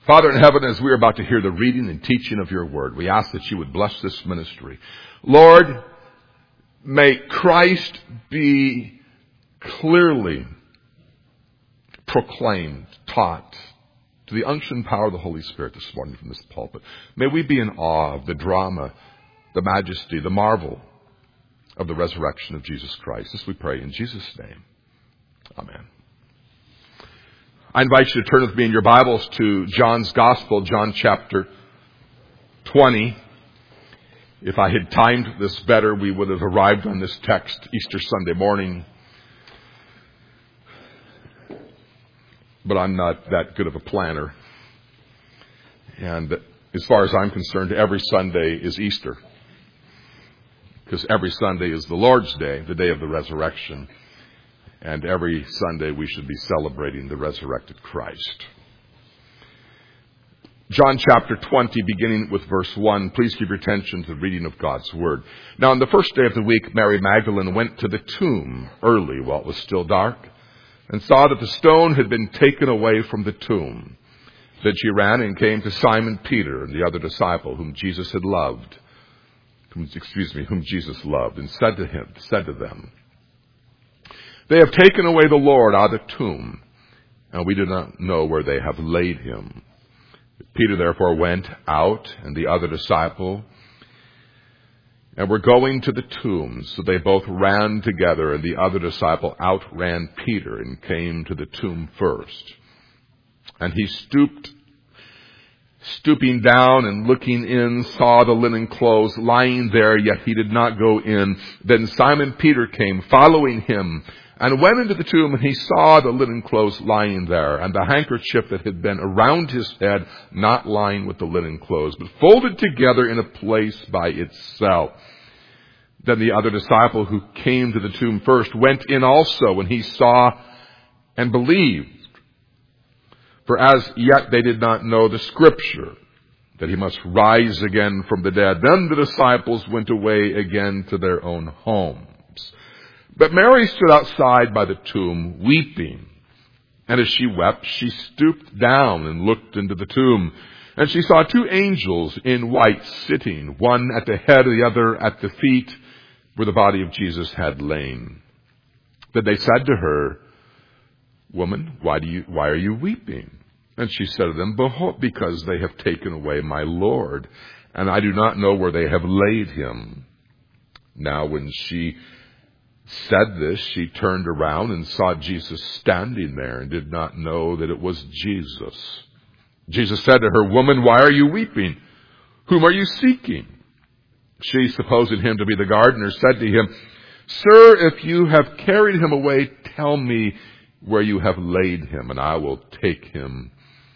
Father in heaven, as we are about to hear the reading and teaching of your word, we ask that you would bless this ministry. Lord, may Christ be clearly proclaimed, taught, to the unction and power of the Holy Spirit this morning from this pulpit. May we be in awe of the drama, the majesty, the marvel of the resurrection of Jesus Christ. This we pray in Jesus' name. Amen. I invite you to turn with me in your Bibles to John's Gospel, John chapter 20. If I had timed this better, we would have arrived on this text Easter Sunday morning. But I'm not that good of a planner. And as far as I'm concerned, every Sunday is Easter. Because every Sunday is the Lord's Day, the day of the resurrection. And every Sunday we should be celebrating the resurrected Christ. John chapter 20, beginning with verse 1. Please give your attention to the reading of God's Word. Now on the first day of the week, Mary Magdalene went to the tomb early while it was still dark, and saw that the stone had been taken away from the tomb. Then she ran and came to Simon Peter and the other disciple whom Jesus loved, and said to them, "They have taken away the Lord out of the tomb, and we do not know where they have laid him." Peter therefore went out, and the other disciple, and were going to the tomb. So they both ran together, and the other disciple outran Peter and came to the tomb first. And he stooping down and looking in, saw the linen clothes lying there, yet he did not go in. Then Simon Peter came, following him, and went into the tomb, and he saw the linen clothes lying there, and the handkerchief that had been around his head, not lying with the linen clothes, but folded together in a place by itself. Then the other disciple who came to the tomb first went in also, and he saw and believed. For as yet they did not know the scripture, that he must rise again from the dead. Then the disciples went away again to their own homes. But Mary stood outside by the tomb, weeping. And as she wept, she stooped down and looked into the tomb. And she saw two angels in white sitting, one at the head, the other at the feet, where the body of Jesus had lain. Then they said to her, "Woman, why are you weeping?" And she said to them, "Behold, because they have taken away my Lord, and I do not know where they have laid him." Now when she said this, she turned around and saw Jesus standing there, and did not know that it was Jesus. Jesus said to her, "Woman, why are you weeping? Whom are you seeking?" She, supposing him to be the gardener, said to him, "Sir, if you have carried him away, tell me where you have laid him, and I will take him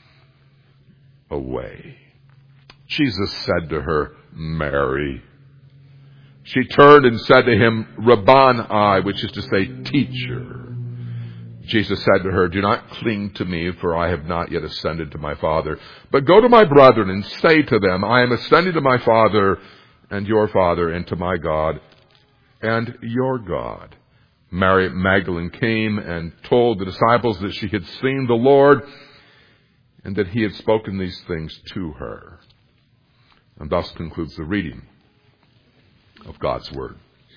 away." Jesus said to her, "Mary." She turned and said to him, "Rabboni," which is to say, teacher. Jesus said to her, "Do not cling to me, for I have not yet ascended to my Father. But go to my brethren and say to them, I am ascending to my Father and your Father, and to my God and your God." Mary Magdalene came and told the disciples that she had seen the Lord, and that he had spoken these things to her. And thus concludes the reading of God's Word.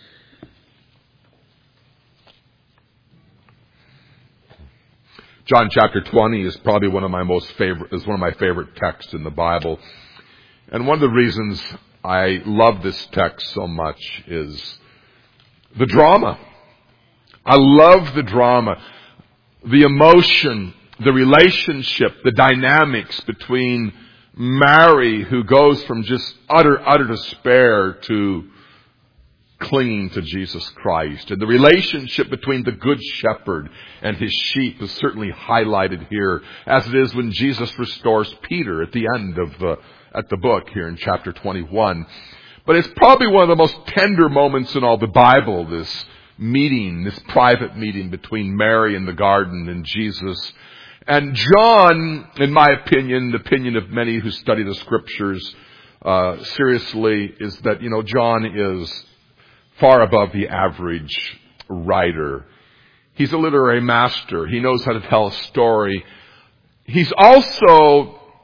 John chapter 20 is probably one of my favorite texts in the Bible. And one of the reasons I love this text so much is the drama. I love the drama, the emotion, the relationship, the dynamics between Mary, who goes from just utter despair to clinging to Jesus Christ. And the relationship between the good shepherd and his sheep is certainly highlighted here, as it is when Jesus restores Peter at the end of the book here in chapter 21. But it's probably one of the most tender moments in all the Bible, this meeting, this private meeting between Mary in the garden and Jesus. And John, in my opinion, the opinion of many who study the scriptures seriously, is that, John is far above the average writer. He's a literary master. He knows how to tell a story. He's also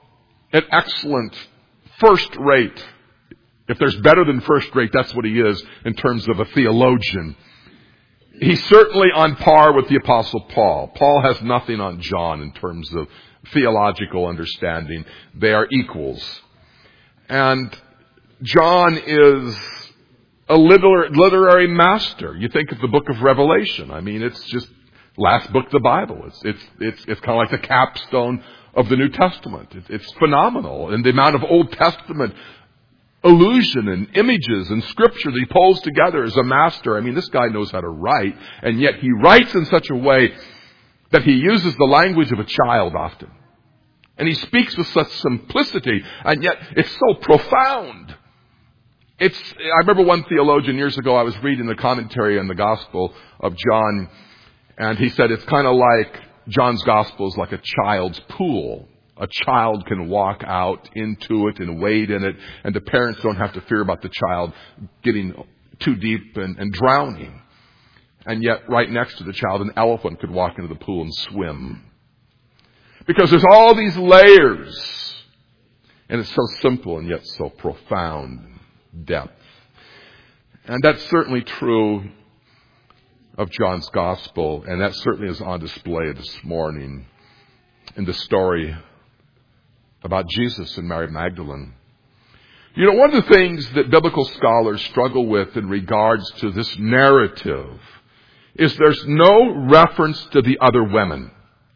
an excellent, first-rate. If there's better than first-rate, that's what he is in terms of a theologian. He's certainly on par with the Apostle Paul. Paul has nothing on John in terms of theological understanding. They are equals. And John is a literary master. You think of the book of Revelation. I mean, it's just last book of the Bible. It's kind of like the capstone of the New Testament. It's phenomenal. And the amount of Old Testament illusion and images and scripture that he pulls together as a master. I mean, this guy knows how to write, and yet he writes in such a way that he uses the language of a child often. And he speaks with such simplicity, and yet it's so profound. I remember one theologian years ago, I was reading the commentary on the Gospel of John, and he said it's kind of like John's Gospel is like a child's pool. A child can walk out into it and wade in it, and the parents don't have to fear about the child getting too deep and drowning. And yet, right next to the child, an elephant could walk into the pool and swim. Because there's all these layers. And it's so simple and yet so profound depth. And that's certainly true of John's Gospel, and that certainly is on display this morning in the story about Jesus and Mary Magdalene. You know, one of the things that biblical scholars struggle with in regards to this narrative is there's no reference to the other women.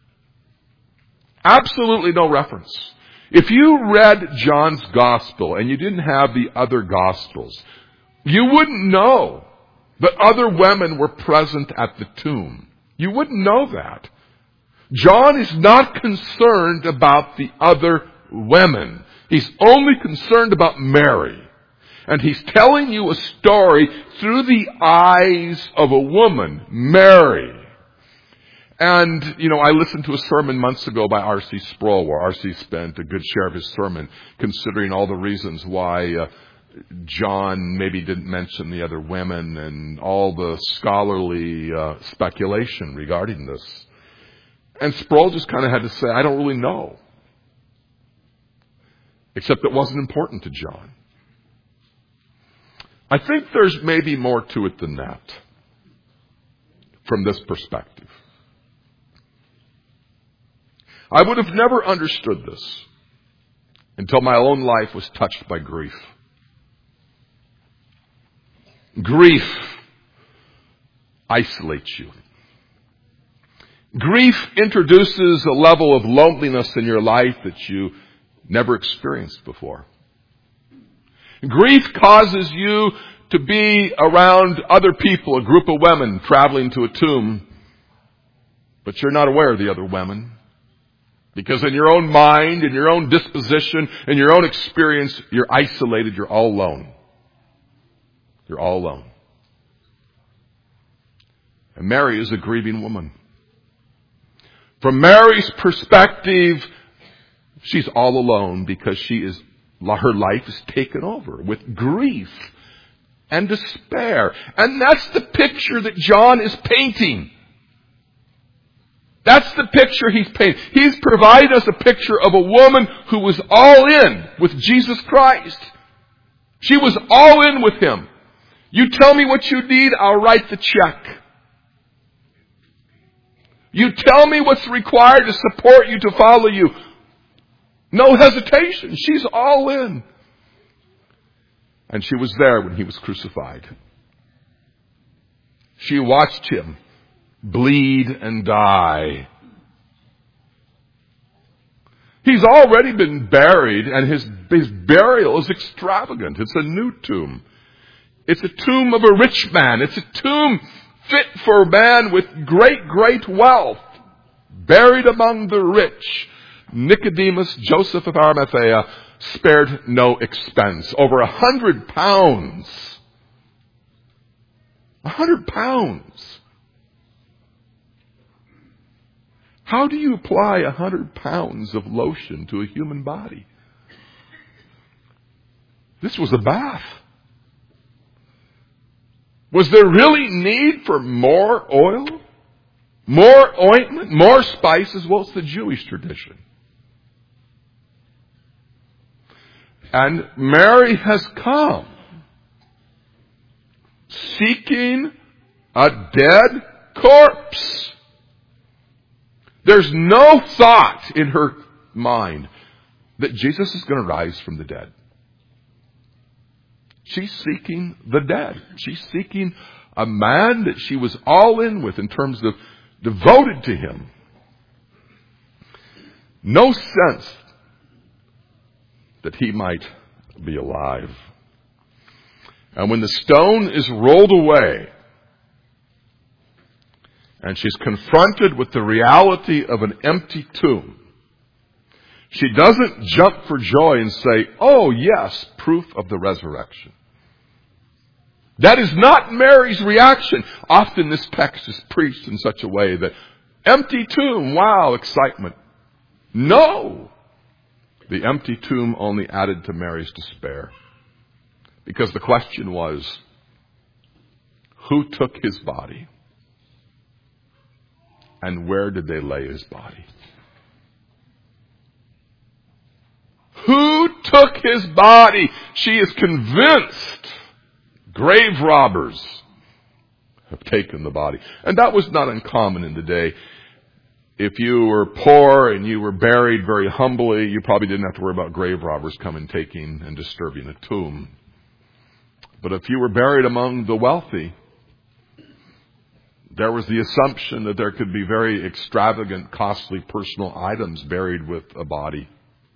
Absolutely no reference. If you read John's Gospel and you didn't have the other Gospels, you wouldn't know that other women were present at the tomb. You wouldn't know that. John is not concerned about the other women. He's only concerned about Mary. And he's telling you a story through the eyes of a woman, Mary. And, you know, I listened to a sermon months ago by R.C. Sproul, where R.C. spent a good share of his sermon considering all the reasons why John maybe didn't mention the other women and all the scholarly speculation regarding this. And Sproul just kind of had to say, I don't really know. Except it wasn't important to John. I think there's maybe more to it than that from this perspective. I would have never understood this until my own life was touched by grief. Grief isolates you. Grief introduces a level of loneliness in your life that you never experienced before. Grief causes you to be around other people, a group of women traveling to a tomb, but you're not aware of the other women. Because in your own mind, in your own disposition, in your own experience, you're isolated, you're all alone. You're all alone. And Mary is a grieving woman. From Mary's perspective, she's all alone because her life is taken over with grief and despair. And that's the picture that John is painting. That's the picture he's painting. He's provided us a picture of a woman who was all in with Jesus Christ. She was all in with him. You tell me what you need, I'll write the check. You tell me what's required to support you, to follow you. No hesitation. She's all in. And she was there when he was crucified. She watched him bleed and die. He's already been buried, and his burial is extravagant. It's a new tomb. It's a tomb of a rich man. It's a tomb fit for a man with great, great wealth, buried among the rich. Nicodemus, Joseph of Arimathea, spared no expense. Over 100 pounds. 100 pounds. How do you apply 100 pounds of lotion to a human body? This was a bath. Was there really need for more oil? More ointment? More spices? Well, it's the Jewish tradition. And Mary has come, seeking a dead corpse. There's no thought in her mind that Jesus is going to rise from the dead. She's seeking the dead. She's seeking a man that she was all in with in terms of devoted to him. No sense that he might be alive. And when the stone is rolled away and she's confronted with the reality of an empty tomb, she doesn't jump for joy and say, "Oh yes, proof of the resurrection." That is not Mary's reaction. Often this text is preached in such a way that empty tomb, wow, excitement. No! The empty tomb only added to Mary's despair. Because the question was, who took his body? And where did they lay his body? Who took his body? She is convinced grave robbers have taken the body. And that was not uncommon in the day. If you were poor and you were buried very humbly, you probably didn't have to worry about grave robbers coming, taking, and disturbing a tomb. But if you were buried among the wealthy, there was the assumption that there could be very extravagant, costly personal items buried with a body.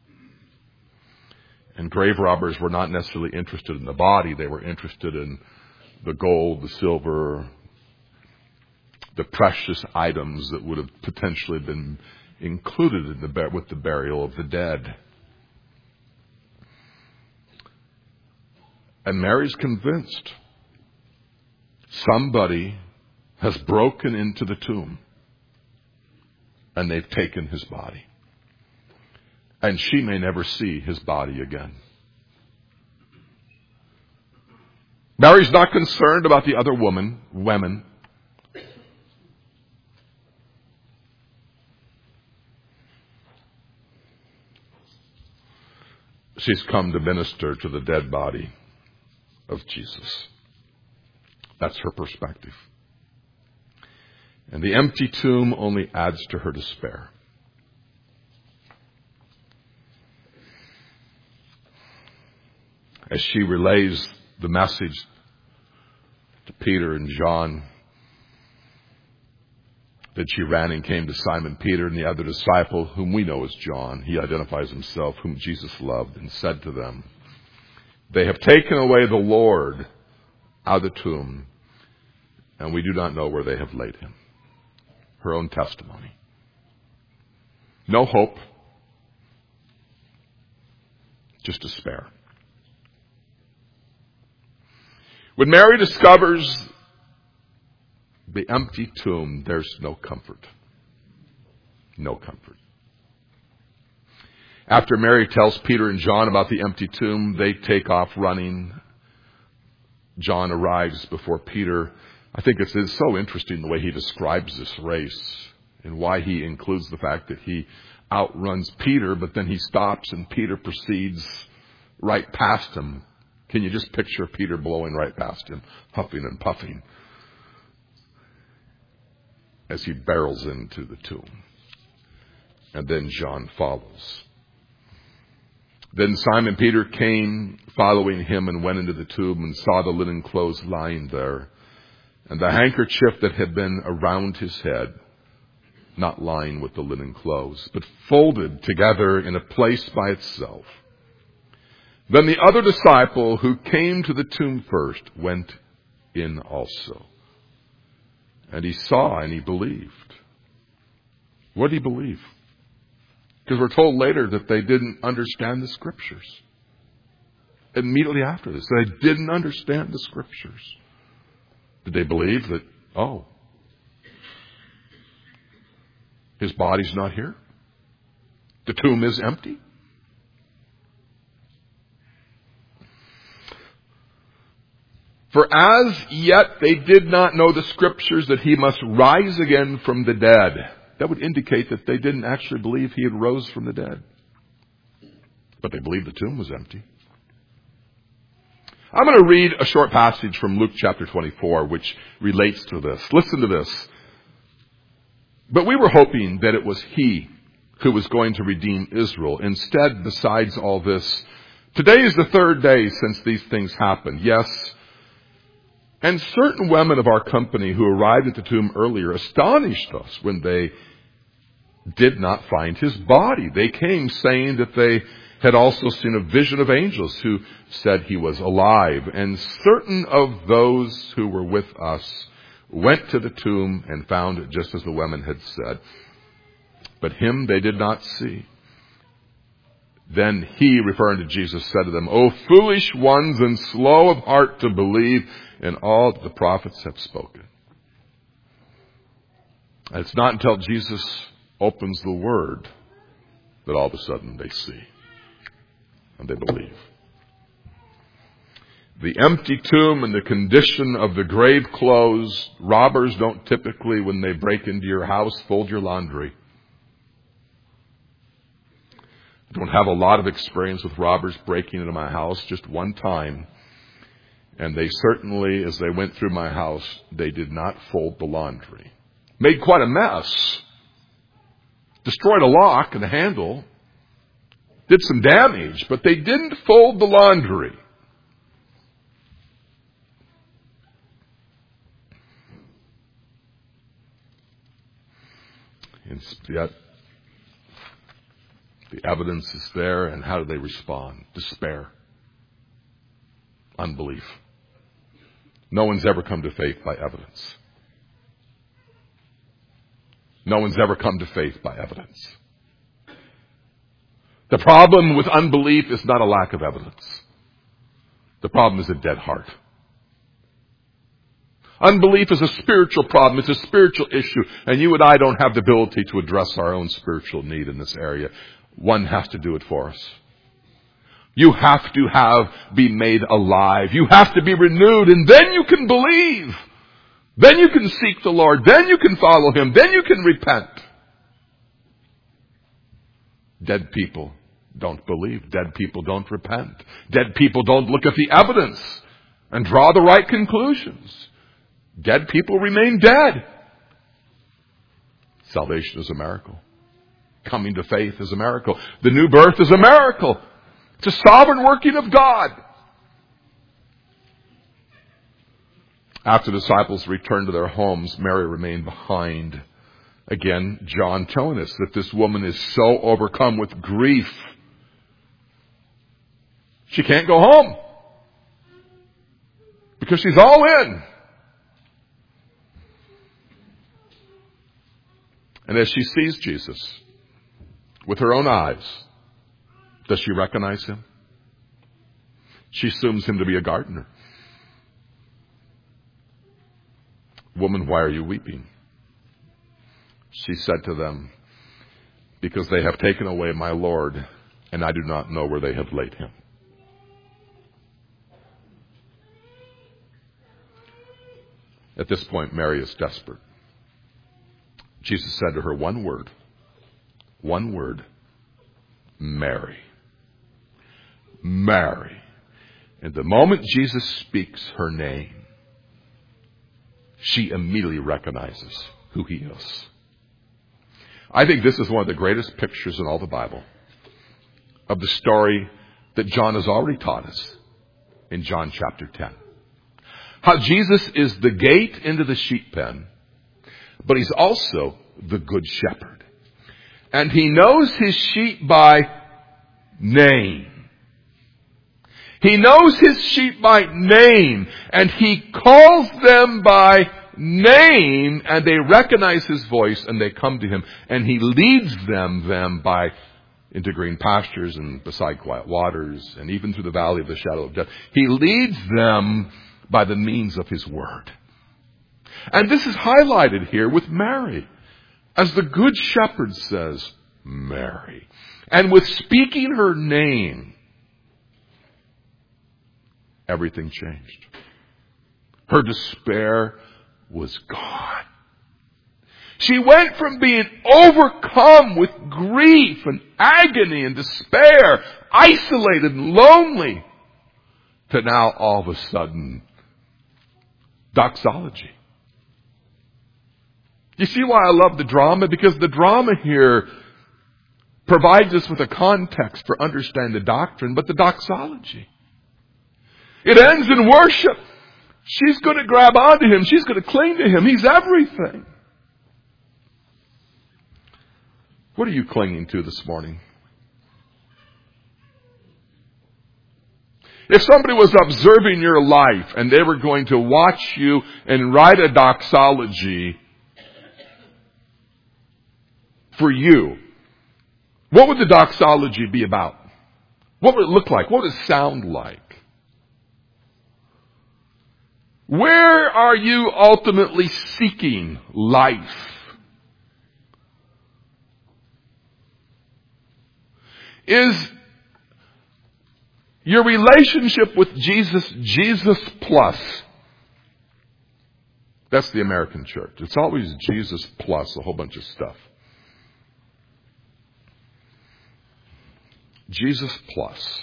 And grave robbers were not necessarily interested in the body. They were interested in the gold, the silver, the precious items that would have potentially been included in with the burial of the dead. And Mary's convinced somebody has broken into the tomb and they've taken his body. And she may never see his body again. Mary's not concerned about the other women. She's come to minister to the dead body of Jesus. That's her perspective. And the empty tomb only adds to her despair. As she relays the message to Peter and John, that she ran and came to Simon Peter and the other disciple, whom we know as John. He identifies himself, whom Jesus loved, and said to them, "They have taken away the Lord out of the tomb, and we do not know where they have laid him." Her own testimony. No hope, just despair. When Mary discovers the empty tomb, there's no comfort. No comfort. After Mary tells Peter and John about the empty tomb, they take off running. John arrives before Peter. I think it's so interesting the way he describes this race and why he includes the fact that he outruns Peter, but then he stops and Peter proceeds right past him. Can you just picture Peter blowing right past him, huffing and puffing, as he barrels into the tomb? And then John follows. Then Simon Peter came following him and went into the tomb and saw the linen clothes lying there, and the handkerchief that had been around his head, not lying with the linen clothes, but folded together in a place by itself. Then the other disciple who came to the tomb first went in also. And he saw and he believed. What did he believe? Because we're told later that they didn't understand the Scriptures. Immediately after this, they didn't understand the Scriptures. Did they believe that, his body's not here? The tomb is empty? For as yet they did not know the Scriptures that he must rise again from the dead. That would indicate that they didn't actually believe he had rose from the dead. But they believed the tomb was empty. I'm going to read a short passage from Luke chapter 24, which relates to this. Listen to this. But we were hoping that it was he who was going to redeem Israel. Instead, besides all this, today is the third day since these things happened. Yes, and certain women of our company who arrived at the tomb earlier astonished us when they did not find his body. They came saying that they had also seen a vision of angels who said he was alive. And certain of those who were with us went to the tomb and found it just as the women had said. But him they did not see. Then he, referring to Jesus, said to them, O foolish ones and slow of heart to believe in all that the prophets have spoken. And it's not until Jesus opens the word that all of a sudden they see and they believe. The empty tomb and the condition of the grave clothes. Robbers don't typically, when they break into your house, fold your laundry. I don't have a lot of experience with robbers breaking into my house, just one time. And they certainly, as they went through my house, they did not fold the laundry. Made quite a mess. Destroyed a lock and a handle. Did some damage, but they didn't fold the laundry. And yet, the evidence is there, and how do they respond? Despair. Unbelief. No one's ever come to faith by evidence. No one's ever come to faith by evidence. The problem with unbelief is not a lack of evidence. The problem is a dead heart. Unbelief is a spiritual problem. It's a spiritual issue. And you and I don't have the ability to address our own spiritual need in this area. One has to do it for us. You have to be made alive. You have to be renewed, and then you can believe. Then you can seek the Lord. Then you can follow Him. Then you can repent. Dead people don't believe. Dead people don't repent. Dead people don't look at the evidence and draw the right conclusions. Dead people remain dead. Salvation is a miracle. Coming to faith is a miracle. The new birth is a miracle. It's a sovereign working of God. After the disciples returned to their homes, Mary remained behind. Again, John telling us that this woman is so overcome with grief, she can't go home because she's all in. And as she sees Jesus with her own eyes, does she recognize him? She assumes him to be a gardener. Woman, why are you weeping? She said to them, because they have taken away my Lord, and I do not know where they have laid him. At this point, Mary is desperate. Jesus said to her one word, Mary. Mary. And the moment Jesus speaks her name, she immediately recognizes who he is. I think this is one of the greatest pictures in all the Bible of the story that John has already taught us in John chapter 10. How Jesus is the gate into the sheep pen, but he's also the good shepherd. And he knows his sheep by name. He knows his sheep by name, and he calls them by name, and they recognize his voice, and they come to him, and he leads them by into green pastures and beside quiet waters, and even through the valley of the shadow of death. He leads them by the means of his word. And this is highlighted here with Mary. As the good shepherd says, Mary. And with speaking her name, everything changed. Her despair was gone. She went from being overcome with grief and agony and despair, isolated and lonely, to now all of a sudden doxology. You see why I love the drama? Because the drama here provides us with a context for understanding the doctrine, but the doxology. It ends in worship. She's going to grab onto him. She's going to cling to him. He's everything. What are you clinging to this morning? If somebody was observing your life and they were going to watch you and write a doxology for you, what would the doxology be about? What would it look like? What would it sound like? Where are you ultimately seeking life? Is your relationship with Jesus plus? That's the American church. It's always Jesus plus a whole bunch of stuff. Jesus plus.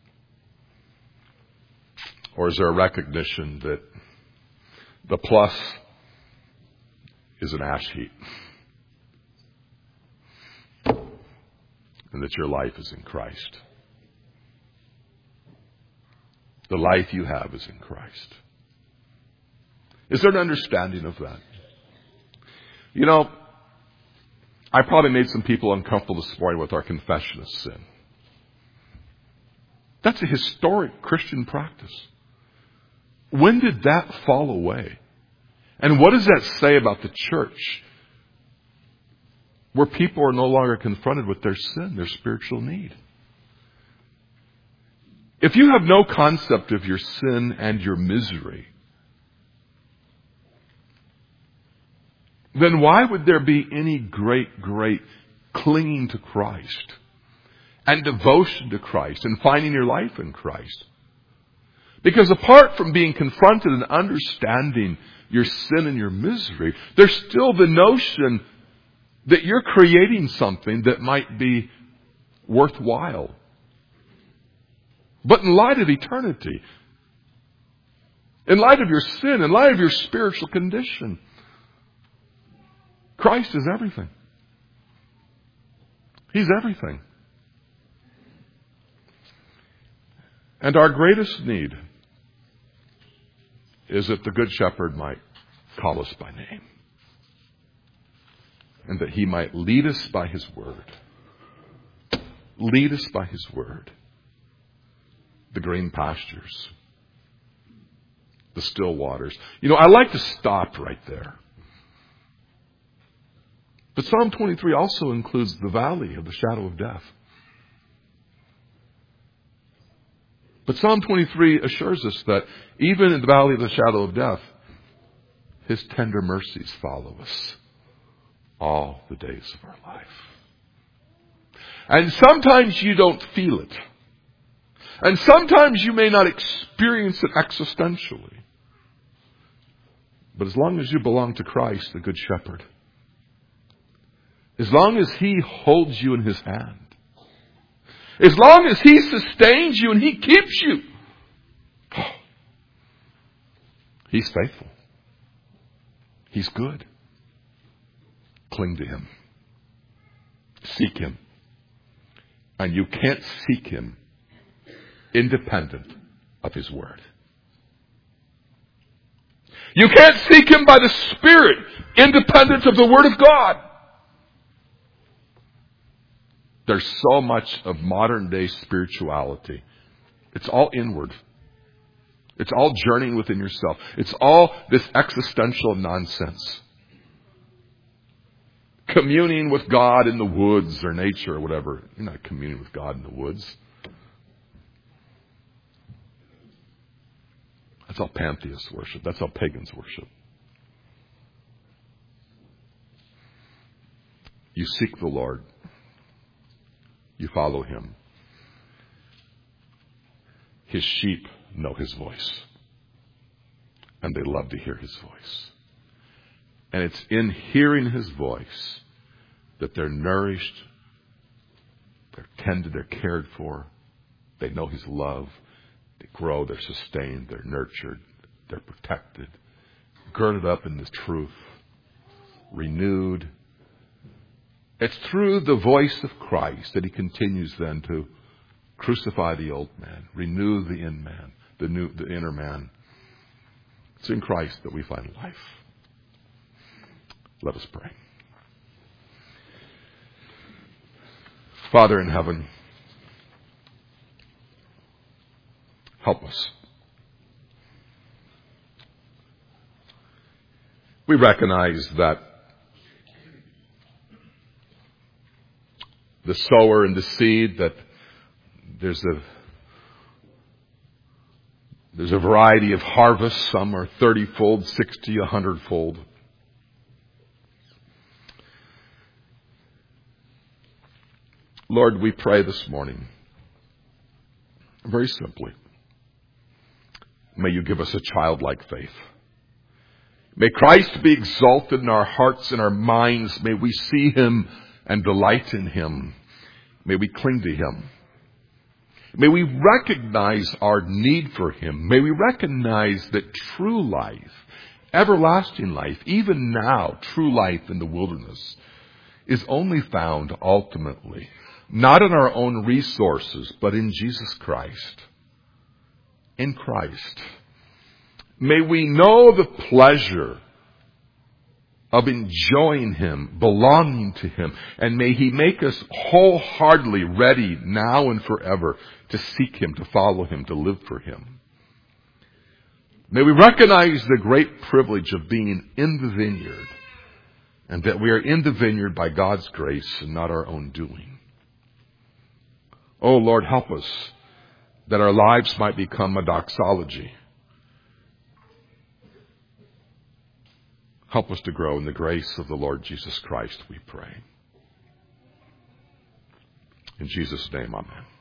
Or is there a recognition that the plus is an ash heap? And that your life is in Christ. The life you have is in Christ. Is there an understanding of that? You know, I probably made some people uncomfortable this morning with our confession of sin. That's a historic Christian practice. When did that fall away? And what does that say about the church? Where people are no longer confronted with their sin, their spiritual need. If you have no concept of your sin and your misery, then why would there be any great clinging to Christ and devotion to Christ and finding your life in Christ? Because apart from being confronted and understanding your sin and your misery, there's still the notion that you're creating something that might be worthwhile. But in light of eternity, in light of your sin, in light of your spiritual condition, Christ is everything. He's everything. And our greatest need is that the Good Shepherd might call us by name. And that He might lead us by His Word. Lead us by His Word. The green pastures. The still waters. You know, I like to stop right there. But Psalm 23 also includes the valley of the shadow of death. But Psalm 23 assures us that even in the valley of the shadow of death, His tender mercies follow us all the days of our life. And sometimes you don't feel it. And sometimes you may not experience it existentially. But as long as you belong to Christ, the Good Shepherd, as long as He holds you in His hand, as long as He sustains you and He keeps you, He's faithful. He's good. Cling to Him. Seek Him. And you can't seek Him independent of His Word. You can't seek Him by the Spirit independent of the Word of God. There's so much of modern day spirituality. It's all inward. It's all journeying within yourself. It's all this existential nonsense. Communing with God in the woods or nature or whatever. You're not communing with God in the woods. That's all pantheists worship. That's all pagans worship. You seek the Lord. You follow Him. His sheep know His voice. And they love to hear His voice. And it's in hearing His voice that they're nourished, they're tended, they're cared for, they know His love, They grow, they're sustained, they're nurtured, they're protected, girded up in the truth, renewed. It's through the voice of Christ that he continues then to crucify the old man, renew the the inner man. It's in Christ that we find life. Let us pray. Father in heaven, help us. We recognize that the sower and the seed, that there's a variety of harvests. Some are 30-fold, 60, 100-fold. Lord, we pray this morning, very simply, may you give us a childlike faith. May Christ be exalted in our hearts and our minds. May we see him and delight in him. May we cling to him. May we recognize our need for him. May we recognize that true life, everlasting life, even now, true life in the wilderness, is only found ultimately, not in our own resources, but in Jesus Christ. In Christ. May we know the pleasure of enjoying him, belonging to him, and may he make us wholeheartedly ready now and forever to seek him, to follow him, to live for him. May we recognize the great privilege of being in the vineyard, and that we are in the vineyard by God's grace and not our own doing. Oh Lord, help us that our lives might become a doxology. Help us to grow in the grace of the Lord Jesus Christ, we pray. In Jesus' name, amen.